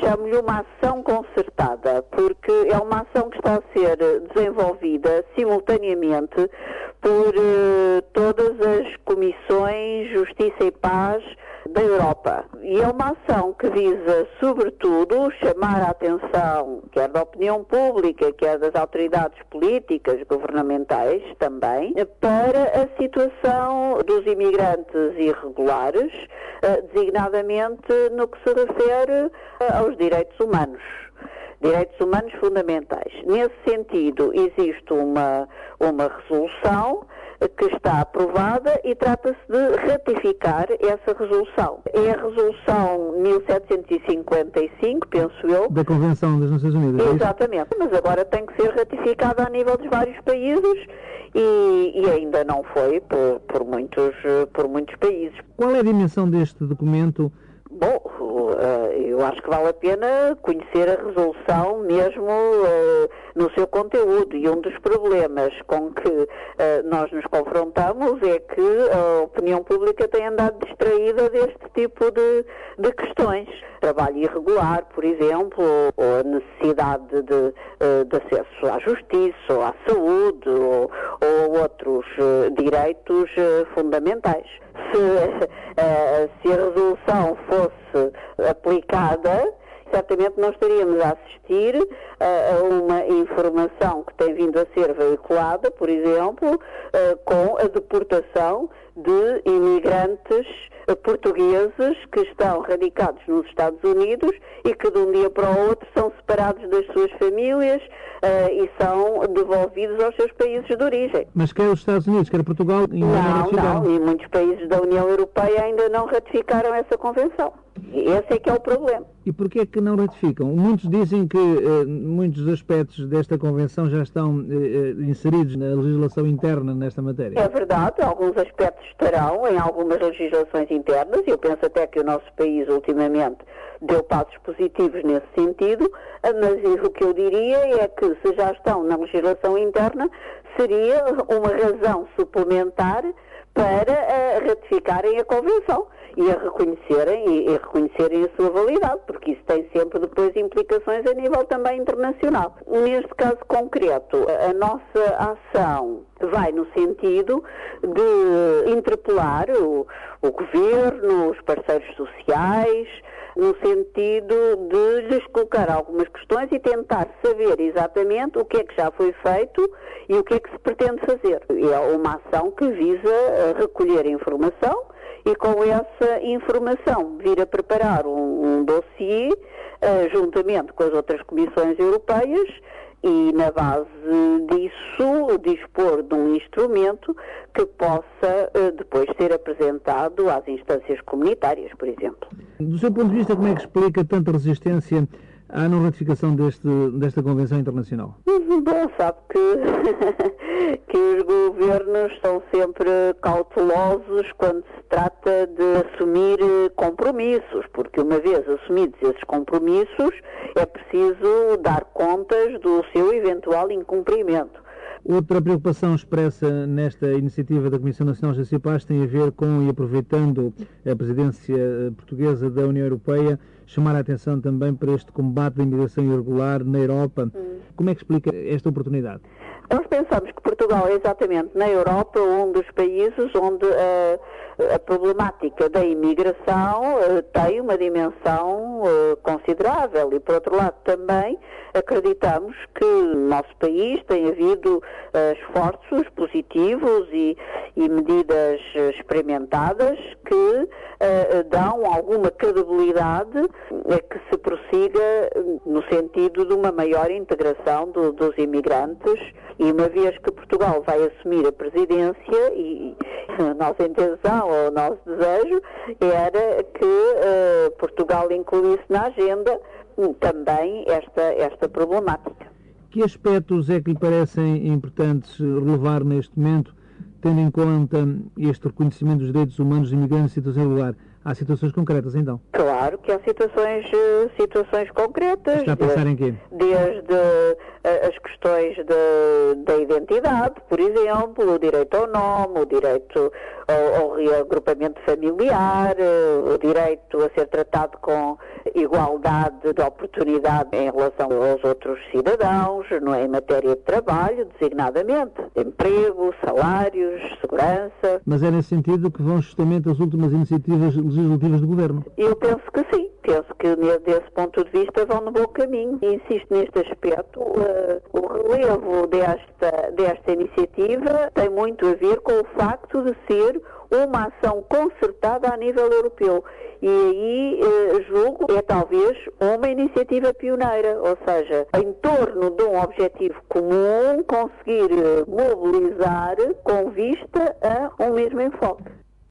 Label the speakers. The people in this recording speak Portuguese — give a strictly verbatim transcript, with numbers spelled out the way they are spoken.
Speaker 1: chamo-lhe uma ação concertada, porque é uma ação que está a ser desenvolvida simultaneamente por uh, todas as comissões Justiça e Paz da Europa. E é uma ação que visa, sobretudo, chamar a atenção, quer da opinião pública, quer das autoridades políticas, governamentais também, para a situação dos imigrantes irregulares, designadamente no que se refere aos direitos humanos. Direitos humanos fundamentais. Nesse sentido, existe uma, uma resolução que está aprovada e trata-se de ratificar essa resolução. É a resolução mil setecentos e cinquenta e cinco, penso eu.
Speaker 2: Da Convenção das Nações Unidas.
Speaker 1: Exatamente. Mas agora tem que ser ratificada a nível dos vários países e, e ainda não foi por, por, muitos, por muitos países.
Speaker 2: Qual é a dimensão deste documento?
Speaker 1: Bom, eu acho que vale a pena conhecer a resolução mesmo uh, no seu conteúdo, e um dos problemas com que uh, nós nos confrontamos é que a opinião pública tem andado distraída deste tipo de, de questões. Trabalho irregular, por exemplo, ou a necessidade de, de, de acesso à justiça, ou à saúde, ou, ou outros uh, direitos uh, fundamentais. Se, uh, se a resolução fosse aplicada, certamente não estaríamos a assistir uh, a uma informação que tem vindo a ser veiculada, por exemplo, uh, com a deportação de imigrantes uh, portugueses que estão radicados nos Estados Unidos e que de um dia para o outro são separados das suas famílias uh, e são devolvidos aos seus países de origem.
Speaker 2: Mas quer os Estados Unidos, quer Portugal, ainda não,
Speaker 1: não
Speaker 2: ratificaram.
Speaker 1: Não, e muitos países da União Europeia ainda não ratificaram essa convenção. Esse é que é o problema.
Speaker 2: E porquê é que não ratificam? Muitos dizem que eh, muitos aspectos desta Convenção já estão eh, inseridos na legislação interna nesta matéria.
Speaker 1: É verdade, alguns aspectos estarão em algumas legislações internas, e eu penso até que o nosso país ultimamente deu passos positivos nesse sentido, mas o que eu diria é que se já estão na legislação interna, seria uma razão suplementar para uh, ratificarem a Convenção e a reconhecerem, e, e reconhecerem a sua validade, porque isso tem sempre depois implicações a nível também internacional. Neste caso concreto, a nossa ação vai no sentido de interpelar o, o governo, os parceiros sociais, no sentido de lhes colocar algumas questões e tentar saber exatamente o que é que já foi feito e o que é que se pretende fazer. É uma ação que visa recolher informação e com essa informação vir a preparar um, um dossiê uh, juntamente com as outras comissões europeias e, na base disso, dispor de um instrumento que possa uh, depois ser apresentado às instâncias comunitárias, por exemplo.
Speaker 2: Do seu ponto de vista, como é que explica tanta resistência à não ratificação deste, desta Convenção Internacional?
Speaker 1: Bom, sabe que, que os governos são sempre cautelosos quando se trata de assumir compromissos, porque uma vez assumidos esses compromissos, é preciso dar contas do seu eventual incumprimento.
Speaker 2: Outra preocupação expressa nesta iniciativa da Comissão Nacional de Justiça e Paz tem a ver com, e aproveitando a presidência portuguesa da União Europeia, chamar a atenção também para este combate da imigração irregular na Europa. Hum. Como é que explica esta oportunidade?
Speaker 1: Nós pensamos que Portugal é exatamente na Europa um dos países onde a, a problemática da imigração uh, tem uma dimensão uh, considerável e, por outro lado, também acreditamos que no nosso país tem havido uh, esforços positivos e, e medidas experimentadas que uh, dão alguma credibilidade a que se prossiga no sentido de uma maior integração do, dos imigrantes. E uma vez que Portugal vai assumir a presidência, e a nossa intenção ou o nosso desejo era que uh, Portugal incluísse na agenda também esta, esta problemática.
Speaker 2: Que aspectos é que lhe parecem importantes relevar neste momento, tendo em conta este reconhecimento dos direitos humanos dos imigrantes em situação irregular? Há situações concretas, então?
Speaker 1: Claro que há situações, situações concretas.
Speaker 2: Está a pensar em quê?
Speaker 1: Desde as questões de, da identidade, por exemplo, o direito ao nome, o direito ao, ao reagrupamento familiar, o direito a ser tratado com igualdade de oportunidade em relação aos outros cidadãos, não é, em matéria de trabalho, designadamente, emprego, salários, segurança.
Speaker 2: Mas é nesse sentido que vão justamente as últimas iniciativas legislativas do Governo?
Speaker 1: Eu penso que sim. Penso que desse ponto de vista vão no bom caminho. E insisto neste aspecto, uh, o relevo desta, desta iniciativa tem muito a ver com o facto de ser uma ação concertada a nível europeu. E aí eh, julgo é talvez uma iniciativa pioneira, ou seja, em torno de um objetivo comum, conseguir mobilizar com vista a um mesmo enfoque.